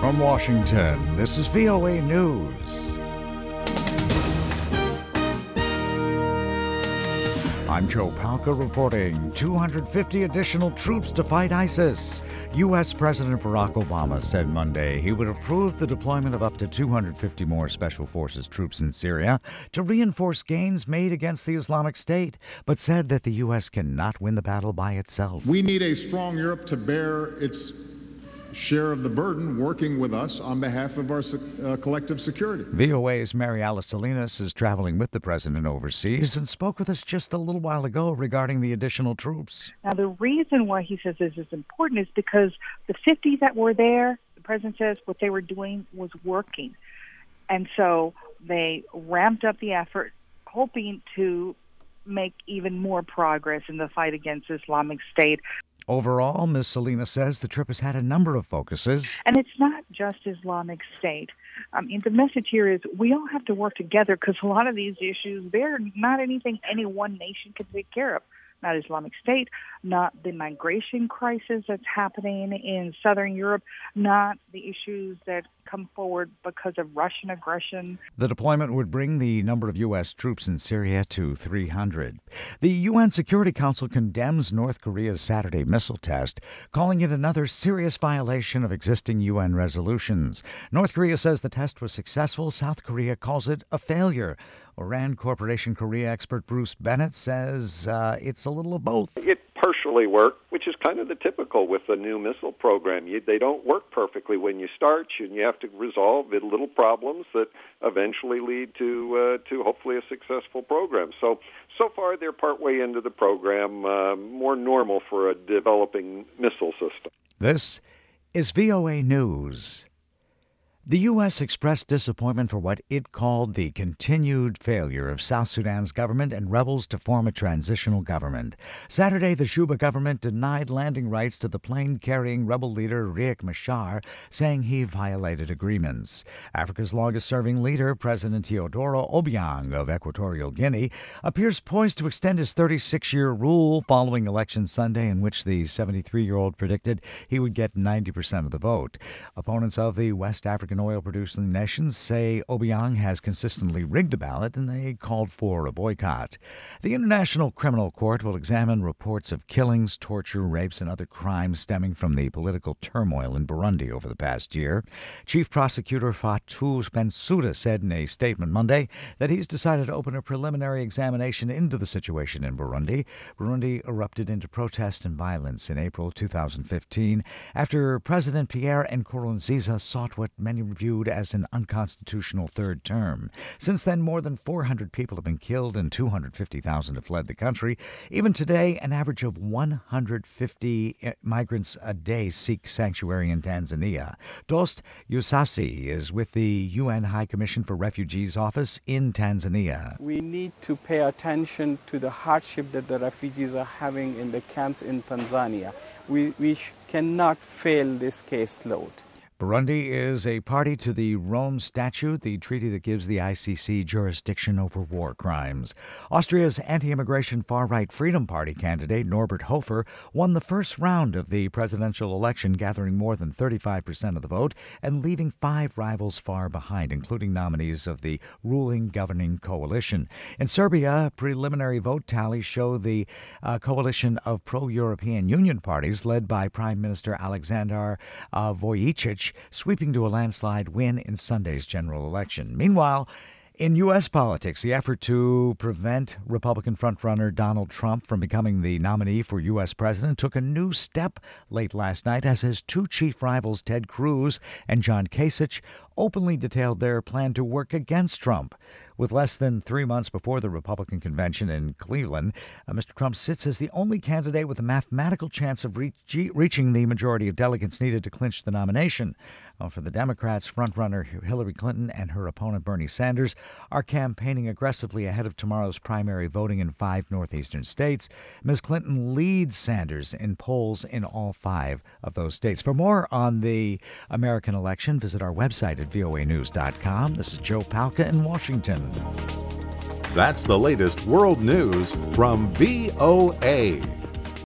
From Washington, this is VOA News. I'm Joe Palca reporting 250 additional troops to fight ISIS. U.S. President Barack Obama said Monday he would approve the deployment of up to 250 more Special Forces troops in Syria to reinforce gains made against the Islamic State, but said that the U.S. cannot win the battle by itself. We need a strong Europe to bear its share of the burden, working with us on behalf of our collective security. VOA's Mary Alice Salinas is traveling with the president overseas and spoke with us just a little while ago regarding the additional troops. Now, the reason why he says this is important is because the 50 that were there, the president says what they were doing was working. And so they ramped up the effort, hoping to make even more progress in the fight against Islamic State. Overall, Ms. Salinas says the trip has had a number of focuses. And it's not just Islamic State. I mean, the message here is we all have to work together because a lot of these issues, they're not anything any one nation can take care of. Not Islamic State, not the migration crisis that's happening in southern Europe, not the issues that come forward because of Russian aggression. The deployment would bring the number of U.S. troops in Syria to 300. The UN Security Council condemns North Korea's Saturday missile test, calling it another serious violation of existing UN resolutions. North Korea says the test was successful. South Korea calls it a failure. Rand Corporation Korea expert Bruce Bennett says it's a little of both. It partially worked, which is kind of the typical with the new missile program. They don't work perfectly when you start, and you have to resolve little problems that eventually lead to hopefully a successful program. So far they're partway into the program, more normal for a developing missile system. This is VOA News. The U.S. expressed disappointment for what it called the continued failure of South Sudan's government and rebels to form a transitional government. Saturday, the Juba government denied landing rights to the plane-carrying rebel leader Riek Machar, saying he violated agreements. Africa's longest-serving leader, President Teodoro Obiang of Equatorial Guinea, appears poised to extend his 36-year rule following Election Sunday, in which the 73-year-old predicted he would get 90% of the vote. Opponents of the West African oil-producing nations say Obiang has consistently rigged the ballot, and they called for a boycott. The International Criminal Court will examine reports of killings, torture, rapes, and other crimes stemming from the political turmoil in Burundi over the past year. Chief Prosecutor Fatou Bensouda said in a statement Monday that he's decided to open a preliminary examination into the situation in Burundi. Burundi erupted into protest and violence in April 2015 after President Pierre Nkurunziza sought what many viewed as an unconstitutional third term. Since then, more than 400 people have been killed and 250,000 have fled the country. Even today, an average of 150 migrants a day seek sanctuary in Tanzania. Dost Yusasi is with the UN High Commission for Refugees office in Tanzania. We need to pay attention to the hardship that the refugees are having in the camps in Tanzania. We cannot fail this caseload. Burundi is a party to the Rome Statute, the treaty that gives the ICC jurisdiction over war crimes. Austria's anti-immigration far-right Freedom Party candidate Norbert Hofer won the first round of the presidential election, gathering more than 35% of the vote and leaving 5 rivals far behind, including nominees of the ruling governing coalition. In Serbia, preliminary vote tallies show the coalition of pro-European Union parties led by Prime Minister Aleksandar Vučić sweeping to a landslide win in Sunday's general election. Meanwhile, in U.S. politics, the effort to prevent Republican frontrunner Donald Trump from becoming the nominee for U.S. president took a new step late last night as his 2 chief rivals, Ted Cruz and John Kasich, openly detailed their plan to work against Trump. With less than 3 months before the Republican convention in Cleveland, Mr. Trump sits as the only candidate with a mathematical chance of reaching the majority of delegates needed to clinch the nomination. For the Democrats, frontrunner Hillary Clinton and her opponent Bernie Sanders are campaigning aggressively ahead of tomorrow's primary voting in 5 northeastern states. Ms. Clinton leads Sanders in polls in all 5 of those states. For more on the American election, visit our website at voanews.com. This is Joe Palca in Washington. That's the latest world news from VOA.